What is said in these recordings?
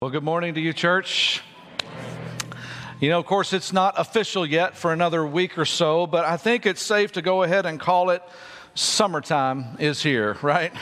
Well, good morning to you, church. You know, of course, it's not official yet for another week or so, but I think it's safe to go ahead and call it summertime is here, right?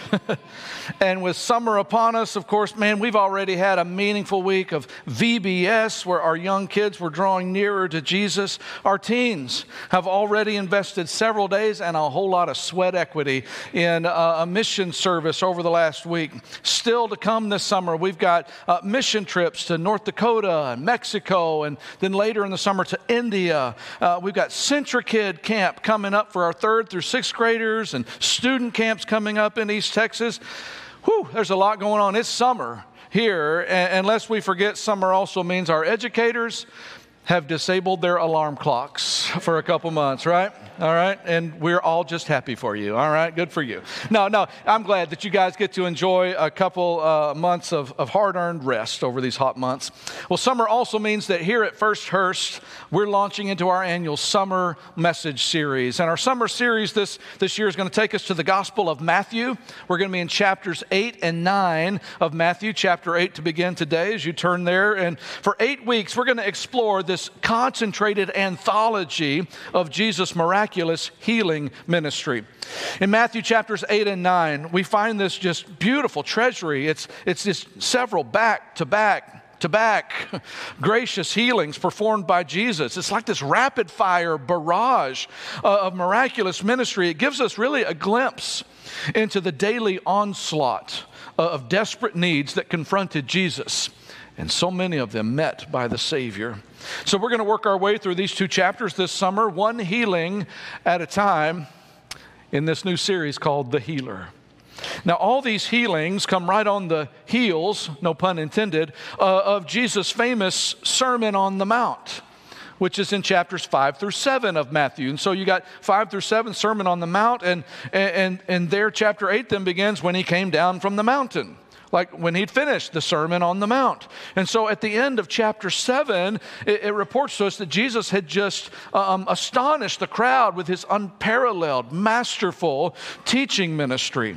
And with summer upon us, of course, man, we've already had a meaningful week of VBS where our young kids were drawing nearer to Jesus. Our teens have already invested several days and a whole lot of sweat equity in a mission service over the last week. Still to come this summer, we've got mission trips to North Dakota and Mexico, and then later in the summer to India. We've got CentriKid Camp coming up for our 3rd through 6th graders, and student camps coming up in East Texas. Whew, there's a lot going on. It's summer here, and lest we forget, summer also means our educators have disabled their alarm clocks for a couple months, right? All right, and we're all just happy for you, all right? Good for you. No, I'm glad that you guys get to enjoy a couple months of hard-earned rest over these hot months. Well, summer also means that here at First Hurst, we're launching into our annual summer message series. And our summer series this year is going to take us to the Gospel of Matthew. We're going to be in chapters 8 and 9 of Matthew, chapter 8 to begin today as you turn there. And for 8 weeks, we're going to explore this concentrated anthology of Jesus' miraculous healing ministry. In Matthew chapters 8 and 9, we find this just beautiful treasury. It's just several back-to-back gracious healings performed by Jesus. It's like this rapid-fire barrage of miraculous ministry. It gives us really a glimpse into the daily onslaught of desperate needs that confronted Jesus, and so many of them met by the Savior. So we're going to work our way through these 2 chapters this summer, one healing at a time, in this new series called The Healer. Now, all these healings come right on the heels, no pun intended, of Jesus' famous Sermon on the Mount, which is in chapters 5 through 7 of Matthew. And so you got 5 through 7, Sermon on the Mount, and there chapter 8 then begins when he came down from the mountain, like when he'd finished the Sermon on the Mount. And so at the end of chapter 7, it reports to us that Jesus had just astonished the crowd with his unparalleled, masterful teaching ministry.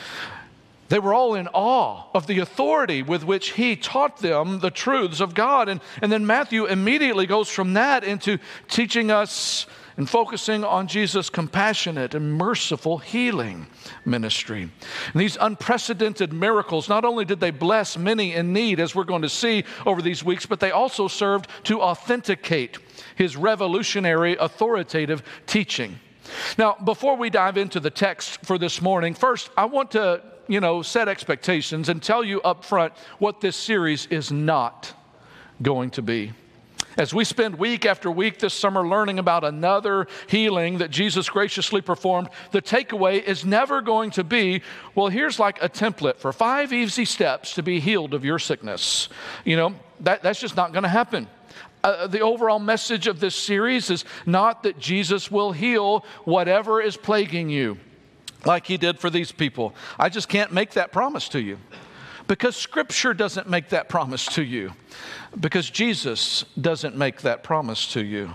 They were all in awe of the authority with which he taught them the truths of God. And then Matthew immediately goes from that into teaching us and focusing on Jesus' compassionate and merciful healing ministry. And these unprecedented miracles, not only did they bless many in need, as we're going to see over these weeks, but they also served to authenticate his revolutionary, authoritative teaching. Now, before we dive into the text for this morning, first, I want to, set expectations and tell you up front what this series is not going to be. As we spend week after week this summer learning about another healing that Jesus graciously performed, the takeaway is never going to be, well, here's like a template for 5 easy steps to be healed of your sickness. That's just not going to happen. The overall message of this series is not that Jesus will heal whatever is plaguing you, like he did for these people. I just can't make that promise to you, because Scripture doesn't make that promise to you, because Jesus doesn't make that promise to you.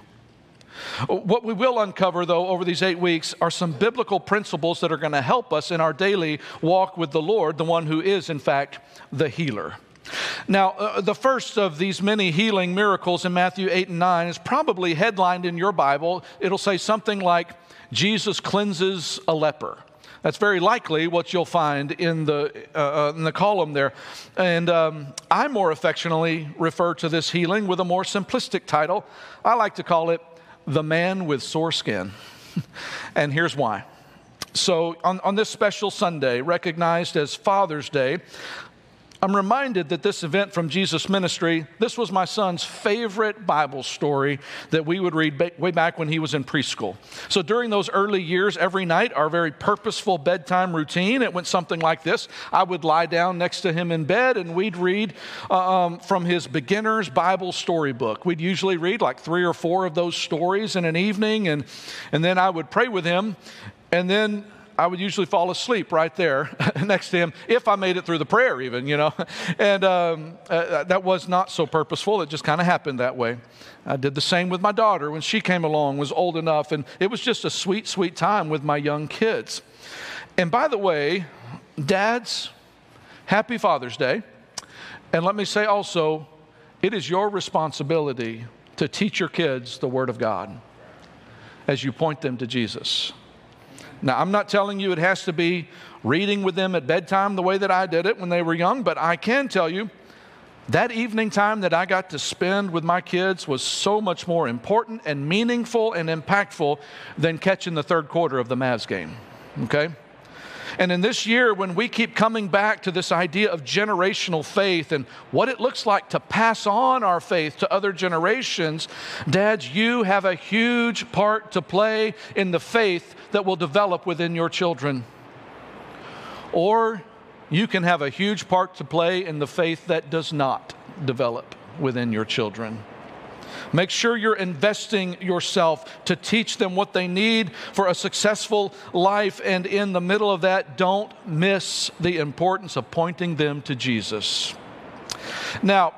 What we will uncover, though, over these 8 weeks are some biblical principles that are going to help us in our daily walk with the Lord, the one who is, in fact, the healer. Now, the first of these many healing miracles in Matthew 8 and 9 is probably headlined in your Bible. It'll say something like, Jesus cleanses a leper. That's very likely what you'll find in the column there. And I more affectionately refer to this healing with a more simplistic title. I like to call it The Man with Sore Skin. And here's why. So on this special Sunday, recognized as Father's Day, I'm reminded that this event from Jesus' ministry, this was my son's favorite Bible story that we would read way back when he was in preschool. So during those early years, every night, our very purposeful bedtime routine, it went something like this. I would lie down next to him in bed and we'd read from his beginner's Bible storybook. We'd usually read like 3 or 4 of those stories in an evening, and then I would pray with him, and then I would usually fall asleep right there next to him, if I made it through the prayer even, And that was not so purposeful. It just kind of happened that way. I did the same with my daughter when she came along, was old enough, and it was just a sweet, sweet time with my young kids. And by the way, dads, happy Father's Day. And let me say also, it is your responsibility to teach your kids the Word of God as you point them to Jesus. Now, I'm not telling you it has to be reading with them at bedtime the way that I did it when they were young, but I can tell you that evening time that I got to spend with my kids was so much more important and meaningful and impactful than catching the third quarter of the Mavs game, okay? And in this year, when we keep coming back to this idea of generational faith and what it looks like to pass on our faith to other generations, dads, you have a huge part to play in the faith that will develop within your children. Or you can have a huge part to play in the faith that does not develop within your children. Make sure you're investing yourself to teach them what they need for a successful life. And in the middle of that, don't miss the importance of pointing them to Jesus. Now,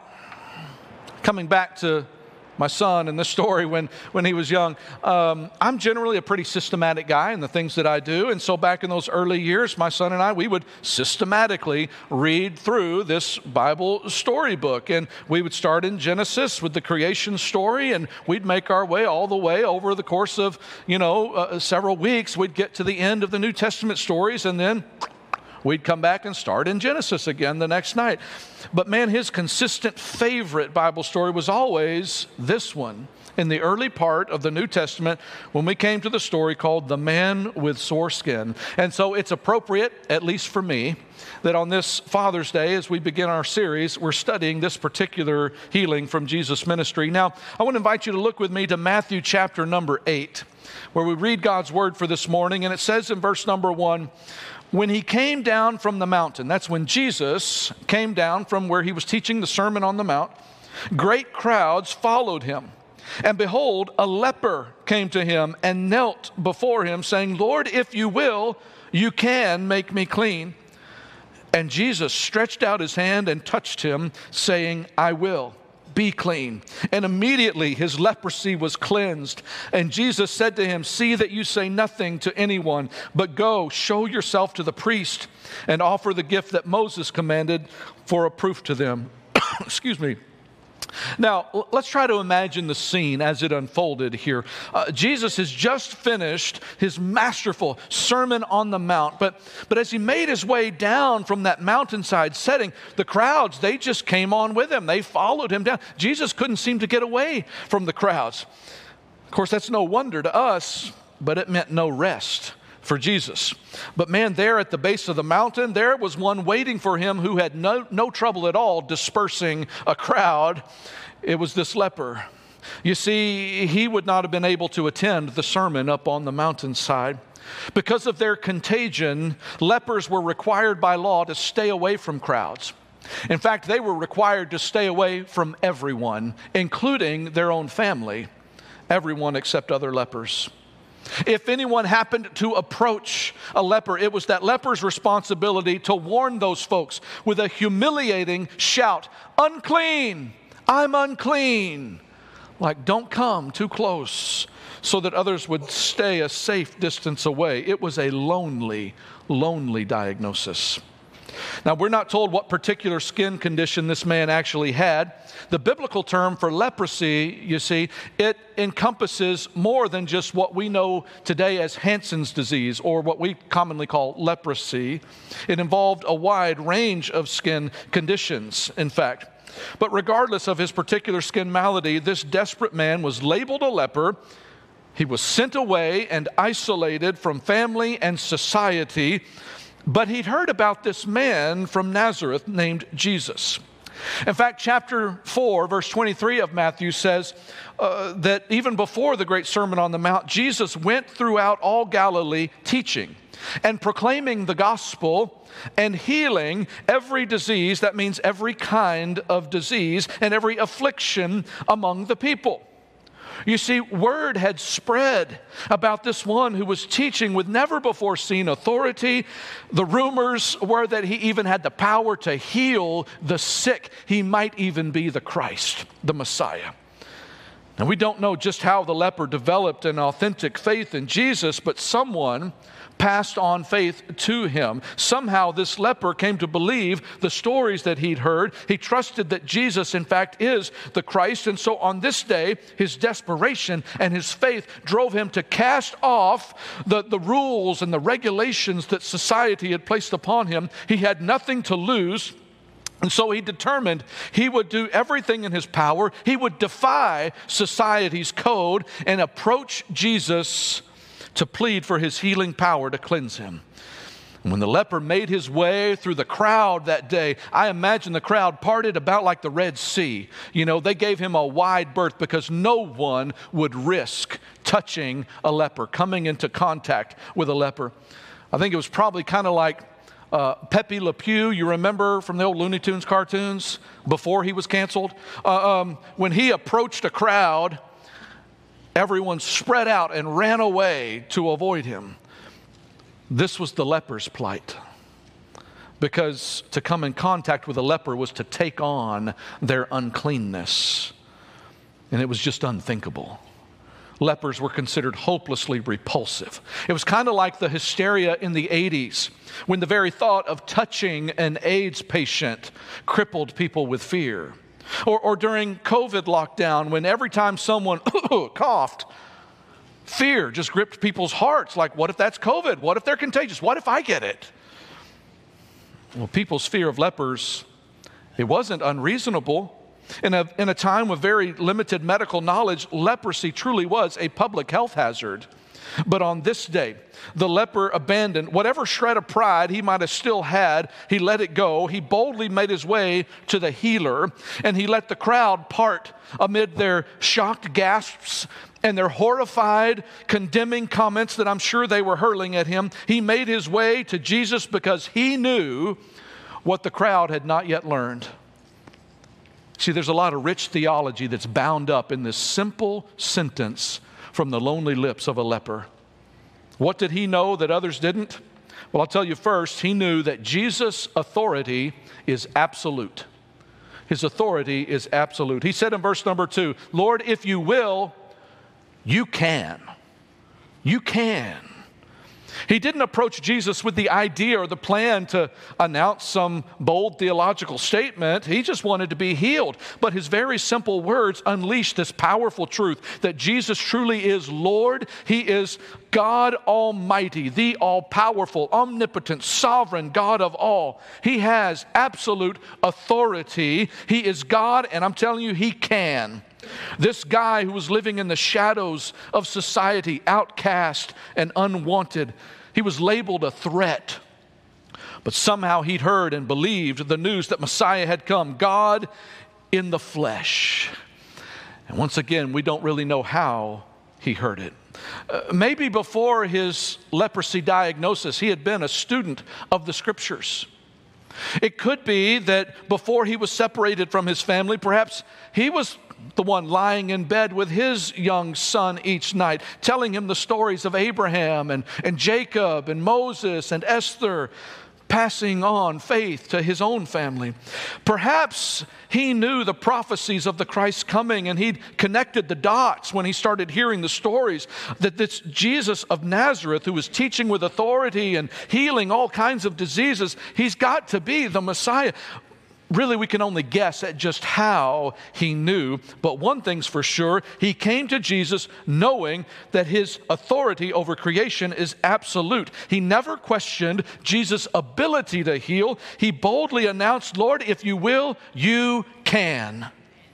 coming back to my son and this story when he was young, I'm generally a pretty systematic guy in the things that I do. And so back in those early years, my son and I, we would systematically read through this Bible storybook. And we would start in Genesis with the creation story, and we'd make our way all the way over the course of, several weeks. We'd get to the end of the New Testament stories, and then we'd come back and start in Genesis again the next night. But man, his consistent favorite Bible story was always this one in the early part of the New Testament when we came to the story called The Man with Sore Skin. And so it's appropriate, at least for me, that on this Father's Day, as we begin our series, we're studying this particular healing from Jesus' ministry. Now, I want to invite you to look with me to Matthew chapter number 8, where we read God's word for this morning. And it says in verse number 1, when he came down from the mountain, that's when Jesus came down from where he was teaching the Sermon on the Mount, great crowds followed him. And behold, a leper came to him and knelt before him, saying, Lord, if you will, you can make me clean. And Jesus stretched out his hand and touched him, saying, I will. Be clean. And immediately his leprosy was cleansed. And Jesus said to him, see that you say nothing to anyone, but go, show yourself to the priest, and offer the gift that Moses commanded for a proof to them. Excuse me. Now, let's try to imagine the scene as it unfolded here. Jesus has just finished his masterful Sermon on the Mount, but as he made his way down from that mountainside setting, the crowds, they just came on with him. They followed him down. Jesus couldn't seem to get away from the crowds. Of course, that's no wonder to us, but it meant no rest for Jesus. But man, there at the base of the mountain, there was one waiting for him who had no trouble at all dispersing a crowd. It was this leper. You see, he would not have been able to attend the sermon up on the mountainside. Because of their contagion, lepers were required by law to stay away from crowds. In fact, they were required to stay away from everyone, including their own family, everyone except other lepers. If anyone happened to approach a leper, it was that leper's responsibility to warn those folks with a humiliating shout, unclean, I'm unclean. Like, don't come too close, so that others would stay a safe distance away. It was a lonely, lonely diagnosis. Now, we're not told what particular skin condition this man actually had. The biblical term for leprosy, you see, it encompasses more than just what we know today as Hansen's disease, or what we commonly call leprosy. It involved a wide range of skin conditions, in fact. But regardless of his particular skin malady, this desperate man was labeled a leper. He was sent away and isolated from family and society. But he'd heard about this man from Nazareth named Jesus. In fact, chapter 4, verse 23 of Matthew says that even before the great Sermon on the Mount, Jesus went throughout all Galilee teaching and proclaiming the gospel and healing every disease, that means every kind of disease, and every affliction among the people. You see, word had spread about this one who was teaching with never before seen authority. The rumors were that he even had the power to heal the sick. He might even be the Christ, the Messiah. And we don't know just how the leper developed an authentic faith in Jesus, but someone passed on faith to him. Somehow this leper came to believe the stories that he'd heard. He trusted that Jesus, in fact, is the Christ. And so on this day, his desperation and his faith drove him to cast off the rules and the regulations that society had placed upon him. He had nothing to lose. And so he determined he would do everything in his power. He would defy society's code and approach Jesus to plead for his healing power to cleanse him. And when the leper made his way through the crowd that day, I imagine the crowd parted about like the Red Sea. You know, they gave him a wide berth because no one would risk touching a leper, coming into contact with a leper. I think it was probably kind of like Pepe Le Pew, you remember from the old Looney Tunes cartoons before he was canceled? When he approached a crowd, everyone spread out and ran away to avoid him. This was the leper's plight, because to come in contact with a leper was to take on their uncleanness, and it was just unthinkable. Lepers were considered hopelessly repulsive. It was kind of like the hysteria in the 80s, when the very thought of touching an AIDS patient crippled people with fear. Or during COVID lockdown, when every time someone coughed, fear just gripped people's hearts. Like, what if that's COVID? What if they're contagious? What if I get it? Well, people's fear of lepers, it wasn't unreasonable. In a time with very limited medical knowledge, leprosy truly was a public health hazard. But on this day, the leper abandoned whatever shred of pride he might have still had. He let it go. He boldly made his way to the healer, and he let the crowd part amid their shocked gasps and their horrified, condemning comments that I'm sure they were hurling at him. He made his way to Jesus because he knew what the crowd had not yet learned. See, there's a lot of rich theology that's bound up in this simple sentence from the lonely lips of a leper. What did he know that others didn't? Well, I'll tell you first, he knew that Jesus' authority is absolute. His authority is absolute. He said in verse number 2, Lord, if you will, you can. You can. He didn't approach Jesus with the idea or the plan to announce some bold theological statement. He just wanted to be healed. But his very simple words unleashed this powerful truth that Jesus truly is Lord. He is God Almighty, the all-powerful, omnipotent, sovereign God of all. He has absolute authority. He is God, and I'm telling you, he can. This guy who was living in the shadows of society, outcast and unwanted, he was labeled a threat. But somehow he'd heard and believed the news that Messiah had come, God in the flesh. And once again, we don't really know how he heard it. Maybe before his leprosy diagnosis, he had been a student of the Scriptures. It could be that before he was separated from his family, perhaps he was the one lying in bed with his young son each night, telling him the stories of Abraham and Jacob and Moses and Esther, passing on faith to his own family. Perhaps he knew the prophecies of the Christ's coming, and he'd connected the dots when he started hearing the stories that this Jesus of Nazareth, who was teaching with authority and healing all kinds of diseases, he's got to be the Messiah. Really, we can only guess at just how he knew, but one thing's for sure, he came to Jesus knowing that his authority over creation is absolute. He never questioned Jesus' ability to heal. He boldly announced, Lord, if you will, you can.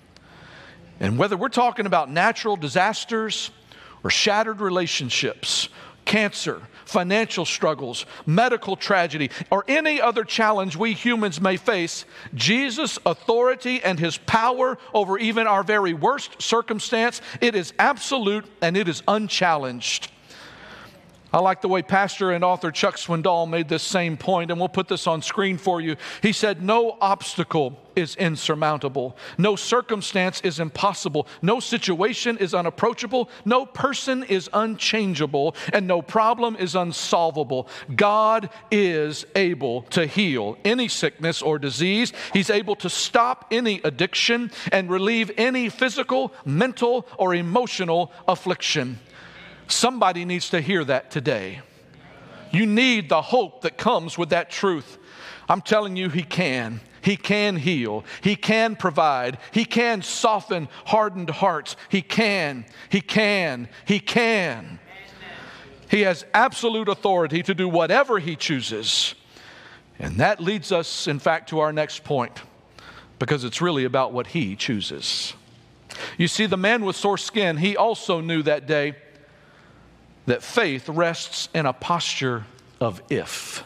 And whether we're talking about natural disasters or shattered relationships, cancer, financial struggles, medical tragedy, or any other challenge we humans may face, Jesus' authority and his power over even our very worst circumstance, it is absolute and it is unchallenged. I like the way pastor and author Chuck Swindoll made this same point, and we'll put this on screen for you. He said, no obstacle is insurmountable. No circumstance is impossible. No situation is unapproachable. No person is unchangeable. And no problem is unsolvable. God is able to heal any sickness or disease. He's able to stop any addiction and relieve any physical, mental, or emotional affliction. Somebody needs to hear that today. You need the hope that comes with that truth. I'm telling you, He can. He can heal. He can provide. He can soften hardened hearts. He can. He can. He can. He has absolute authority to do whatever He chooses. And that leads us, in fact, to our next point, because it's really about what He chooses. You see, the man with sore skin, he also knew that day that faith rests in a posture of if.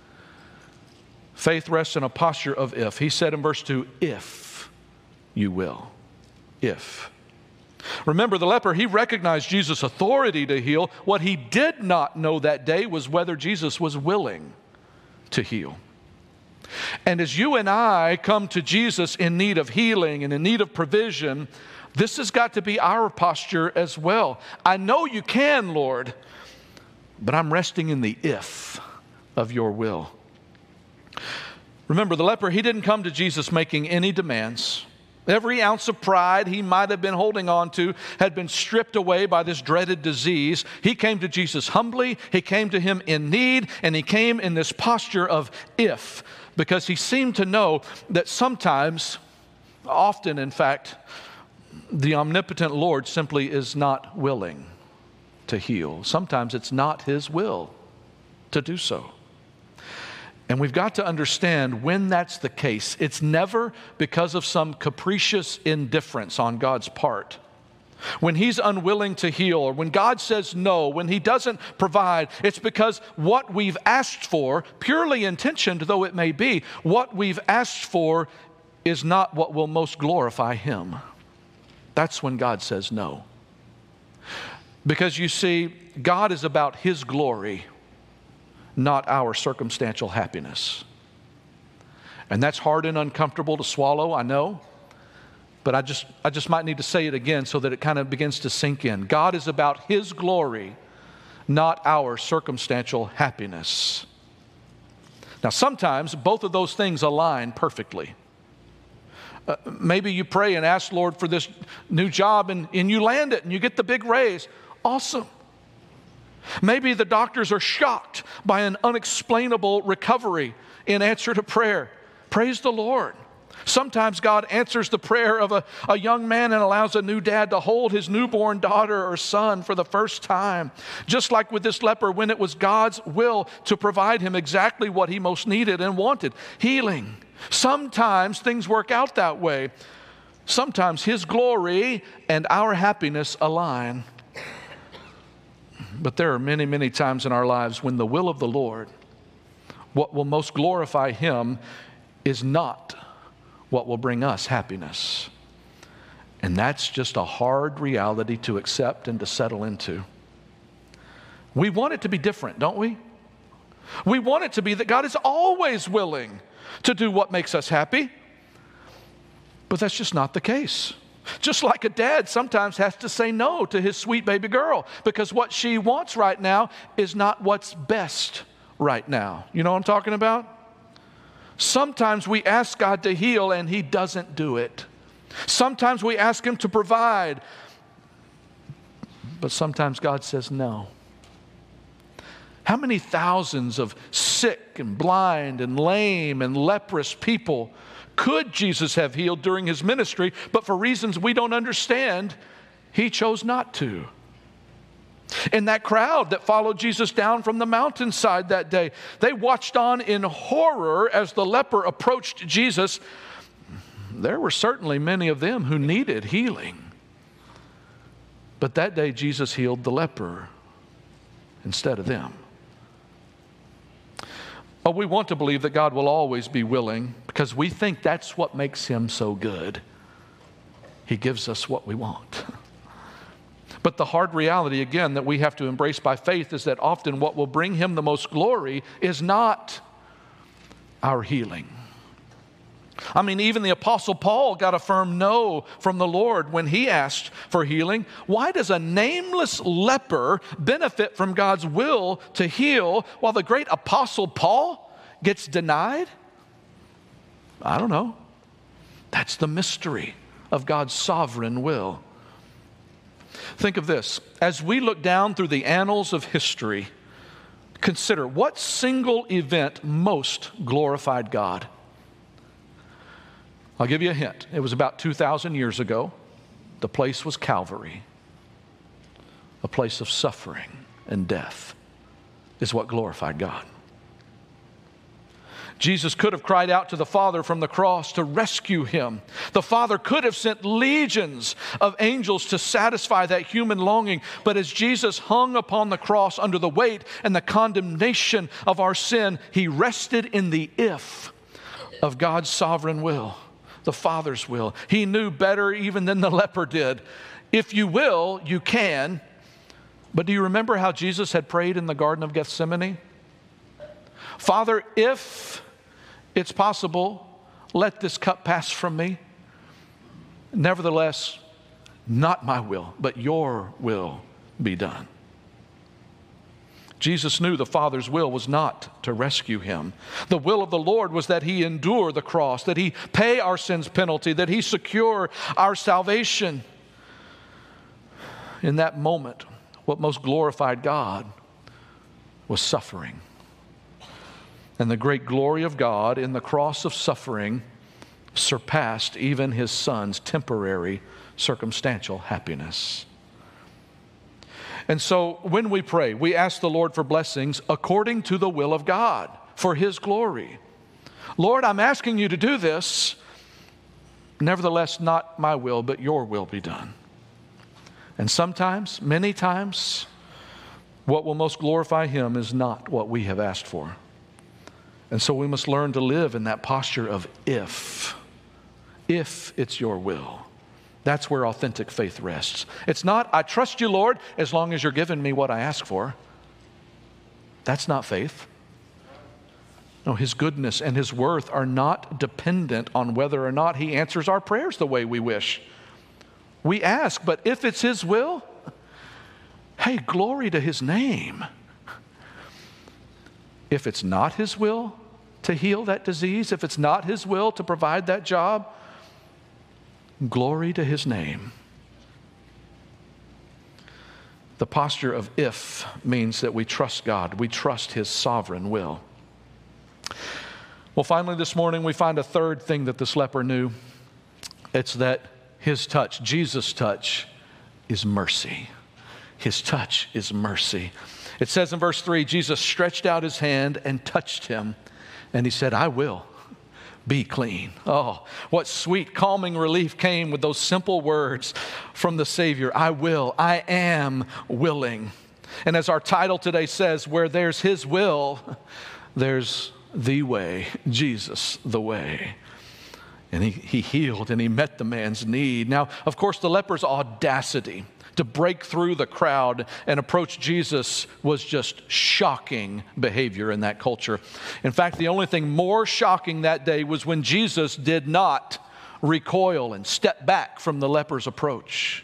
Faith rests in a posture of if. He said in verse 2, if you will. If. Remember, the leper, he recognized Jesus' authority to heal. What he did not know that day was whether Jesus was willing to heal. And as you and I come to Jesus in need of healing and in need of provision, this has got to be our posture as well. I know you can, Lord, but I'm resting in the if of your will. Remember, the leper, he didn't come to Jesus making any demands. Every ounce of pride he might have been holding on to had been stripped away by this dreaded disease. He came to Jesus humbly, he came to Him in need, and he came in this posture of if, because he seemed to know that sometimes, often in fact, the omnipotent Lord simply is not willing to heal. Sometimes it's not His will to do so. And we've got to understand when that's the case, it's never because of some capricious indifference on God's part. When He's unwilling to heal, or when God says no, when He doesn't provide, it's because what we've asked for, purely intentioned though it may be, what we've asked for is not what will most glorify Him. That's when God says no. Because you see, God is about His glory, not our circumstantial happiness. And that's hard and uncomfortable to swallow, I know. But I just might need to say it again so that it kind of begins to sink in. God is about His glory, not our circumstantial happiness. Now, sometimes both of those things align perfectly. Maybe you pray and ask, Lord, for this new job, and you land it and you get the big raise. Awesome. Maybe the doctors are shocked by an unexplainable recovery in answer to prayer. Praise the Lord. Sometimes God answers the prayer of a young man and allows a new dad to hold his newborn daughter or son for the first time. Just like with this leper, when it was God's will to provide him exactly what he most needed and wanted, healing. Sometimes things work out that way. Sometimes His glory and our happiness align. But there are many, many times in our lives when the will of the Lord, what will most glorify Him, is not what will bring us happiness. And that's just a hard reality to accept and to settle into. We want it to be different, don't we? We want it to be that God is always willing to do what makes us happy. But that's just not the case. Just like a dad sometimes has to say no to his sweet baby girl because what she wants right now is not what's best right now. You know what I'm talking about? Sometimes we ask God to heal and He doesn't do it. Sometimes we ask Him to provide, but sometimes God says no. How many thousands of sick and blind and lame and leprous people could Jesus have healed during His ministry, but for reasons we don't understand, He chose not to? And that crowd that followed Jesus down from the mountainside that day, they watched on in horror as the leper approached Jesus. There were certainly many of them who needed healing. But that day Jesus healed the leper instead of them. But we want to believe that God will always be willing because we think that's what makes Him so good. He gives us what we want. But the hard reality, again, that we have to embrace by faith is that often what will bring him the most glory is not our healing. I mean, even the Apostle Paul got a firm no from the Lord when he asked for healing. Why does a nameless leper benefit from God's will to heal while the great Apostle Paul gets denied? I don't know. That's the mystery of God's sovereign will. Think of this. As we look down through the annals of history, consider what single event most glorified God. I'll give you a hint. It was about 2,000 years ago. The place was Calvary. A place of suffering and death is what glorified God. Jesus could have cried out to the Father from the cross to rescue him. The Father could have sent legions of angels to satisfy that human longing. But as Jesus hung upon the cross under the weight and the condemnation of our sin, he rested in the if of God's sovereign will, the Father's will. He knew better even than the leper did. If you will, you can. But do you remember how Jesus had prayed in the Garden of Gethsemane? Father, if it's possible, let this cup pass from me. Nevertheless, not my will, but your will be done. Jesus knew the Father's will was not to rescue him. The will of the Lord was that he endure the cross, that he pay our sin's penalty, that he secure our salvation. In that moment, what most glorified God was suffering. And the great glory of God in the cross of suffering surpassed even his Son's temporary circumstantial happiness. And so when we pray, we ask the Lord for blessings according to the will of God, for his glory. Lord, I'm asking you to do this. Nevertheless, not my will, but your will be done. And sometimes, many times, what will most glorify him is not what we have asked for. And so we must learn to live in that posture of if it's your will. That's where authentic faith rests. It's not, I trust you, Lord, as long as you're giving me what I ask for. That's not faith. No, his goodness and his worth are not dependent on whether or not he answers our prayers the way we wish. We ask, but if it's his will, hey, glory to his name. If it's not his will to heal that disease, if it's not his will to provide that job, glory to his name. The posture of if means that we trust God. We trust his sovereign will. Well, finally this morning we find a third thing that this leper knew. It's that his touch, Jesus' touch, is mercy. His touch is mercy. It says in verse 3, Jesus stretched out his hand and touched him, and he said, I will be clean. Oh, what sweet, calming relief came with those simple words from the Savior. I will, I am willing. And as our title today says, where there's his will, there's the way, Jesus, the way. And he healed and he met the man's need. Now, of course, the leper's audacity to break through the crowd and approach Jesus was just shocking behavior in that culture. In fact, the only thing more shocking that day was when Jesus did not recoil and step back from the leper's approach.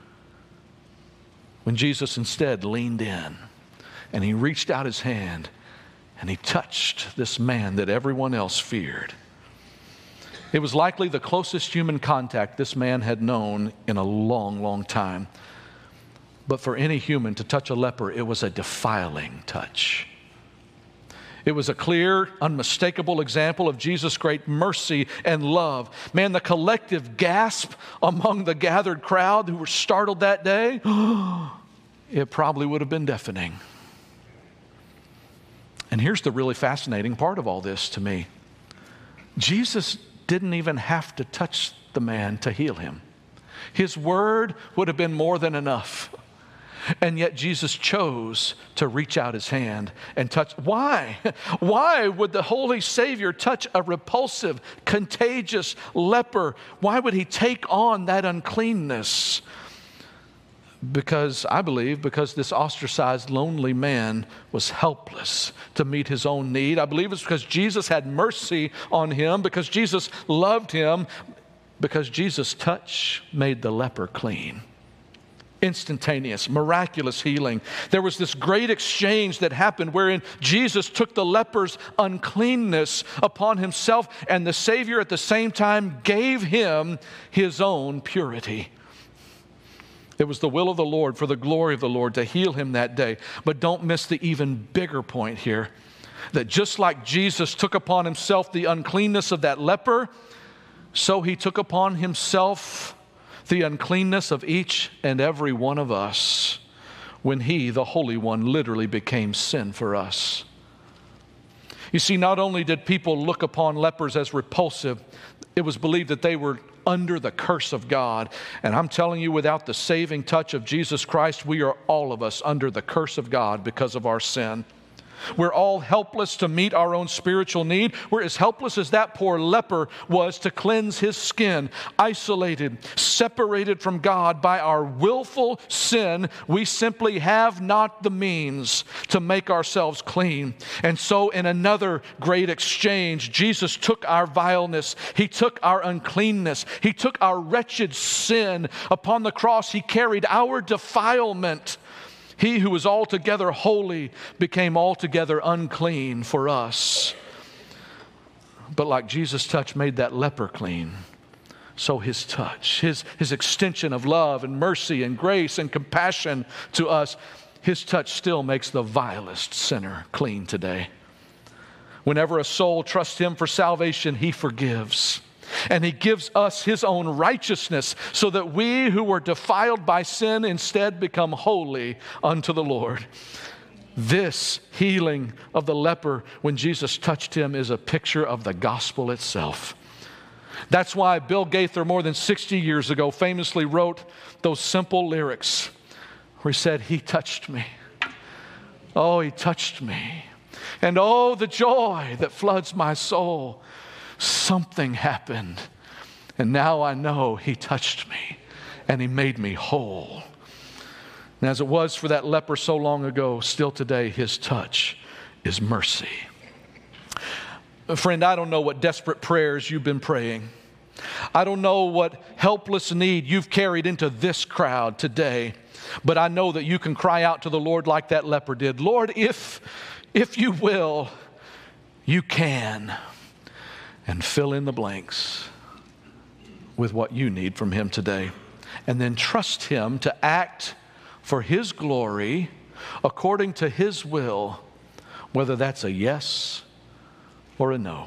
When Jesus instead leaned in and he reached out his hand and he touched this man that everyone else feared. It was likely the closest human contact this man had known in a long, long time. But for any human to touch a leper, it was a defiling touch. It was a clear, unmistakable example of Jesus' great mercy and love. Man, the collective gasp among the gathered crowd who were startled that day, it probably would have been deafening. And here's the really fascinating part of all this to me. Jesus didn't even have to touch the man to heal him. His word would have been more than enough. And yet Jesus chose to reach out his hand and touch. Why? Why would the Holy Savior touch a repulsive, contagious leper? Why would he take on that uncleanness? because this ostracized, lonely man was helpless to meet his own need. I believe it's because Jesus had mercy on him, because Jesus loved him, because Jesus' touch made the leper clean. Instantaneous, miraculous healing. There was this great exchange that happened wherein Jesus took the leper's uncleanness upon himself, and the Savior at the same time gave him his own purity. It was the will of the Lord, for the glory of the Lord, to heal him that day. But don't miss the even bigger point here, that just like Jesus took upon himself the uncleanness of that leper, so he took upon himself the uncleanness of each and every one of us when he, the Holy One, literally became sin for us. You see, not only did people look upon lepers as repulsive, it was believed that they were under the curse of God. And I'm telling you, without the saving touch of Jesus Christ, we are all of us under the curse of God because of our sin. We're all helpless to meet our own spiritual need. We're as helpless as that poor leper was to cleanse his skin. Isolated, separated from God by our willful sin, we simply have not the means to make ourselves clean. And so in another great exchange, Jesus took our vileness. He took our uncleanness. He took our wretched sin. Upon the cross, He carried our defilement. He who was altogether holy became altogether unclean for us. But like Jesus' touch made that leper clean, so His touch, His extension of love and mercy and grace and compassion to us, His touch still makes the vilest sinner clean today. Whenever a soul trusts Him for salvation, He forgives. And He gives us His own righteousness so that we who were defiled by sin instead become holy unto the Lord. This healing of the leper when Jesus touched him is a picture of the gospel itself. That's why Bill Gaither, more than 60 years ago, famously wrote those simple lyrics where he said, "He touched me. Oh, He touched me. And oh, the joy that floods my soul. Something happened, and now I know He touched me, and He made me whole." And as it was for that leper so long ago, still today, His touch is mercy. Friend, I don't know what desperate prayers you've been praying. I don't know what helpless need you've carried into this crowd today, but I know that you can cry out to the Lord like that leper did. Lord, if you will, you can. And fill in the blanks with what you need from Him today. And then trust Him to act for His glory according to His will, whether that's a yes or a no.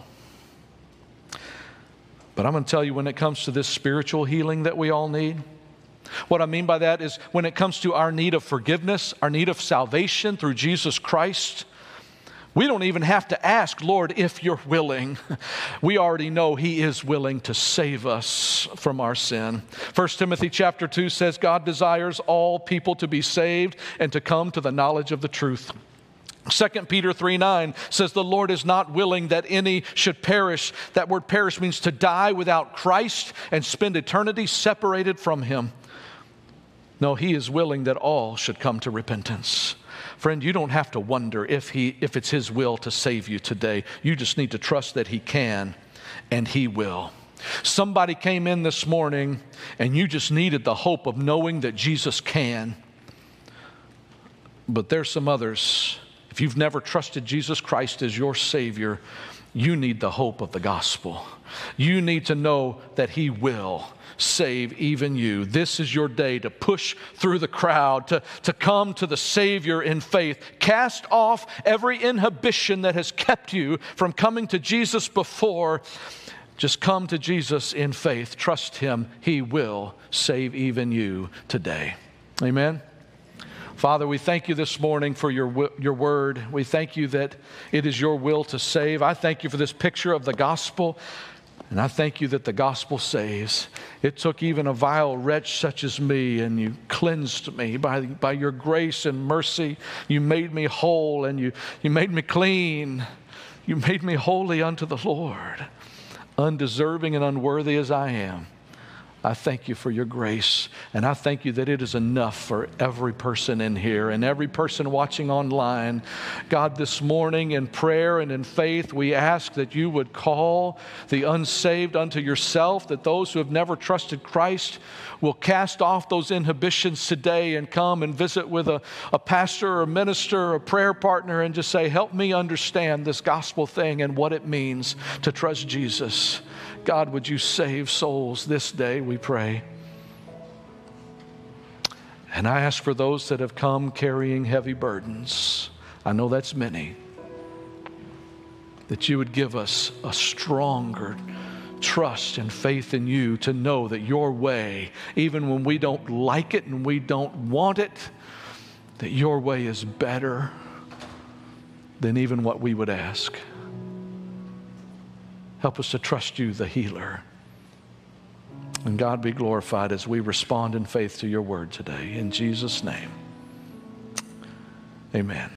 But I'm going to tell you, when it comes to this spiritual healing that we all need, what I mean by that is when it comes to our need of forgiveness, our need of salvation through Jesus Christ, we don't even have to ask, Lord, if you're willing. We already know He is willing to save us from our sin. 1 Timothy chapter 2 says, God desires all people to be saved and to come to the knowledge of the truth. 2 Peter 3:9 says, the Lord is not willing that any should perish. That word perish means to die without Christ and spend eternity separated from Him. No, He is willing that all should come to repentance. Friend, you don't have to wonder if it's His will to save you today. You just need to trust that He can, and He will. Somebody came in this morning, and you just needed the hope of knowing that Jesus can. But there's some others. If you've never trusted Jesus Christ as your Savior, you need the hope of the gospel. You need to know that He will save even you. This is your day to push through the crowd, to come to the Savior in faith. Cast off every inhibition that has kept you from coming to Jesus before. Just come to Jesus in faith. Trust Him. He will save even you today. Amen. Father, we thank You this morning for your word. We thank You that it is Your will to save. I thank You for this picture of the gospel. And I thank You that the gospel saves. It took even a vile wretch such as me, and You cleansed me by Your grace and mercy. You made me whole, and you made me clean. You made me holy unto the Lord. Undeserving and unworthy as I am, I thank you for your grace, and I thank you that it is enough for every person in here and every person watching online. God, this morning in prayer and in faith, we ask that you would call the unsaved unto yourself, that those who have never trusted Christ will cast off those inhibitions today and come and visit with a pastor or a minister or a prayer partner and just say, help me understand this gospel thing and what it means to trust Jesus. God, would you save souls this day, we pray. And I ask for those that have come carrying heavy burdens, I know that's many, that you would give us a stronger trust and faith in you to know that your way, even when we don't like it and we don't want it, that your way is better than even what we would ask. Help us to trust you, the healer. And God be glorified as we respond in faith to your word today. In Jesus' name, amen.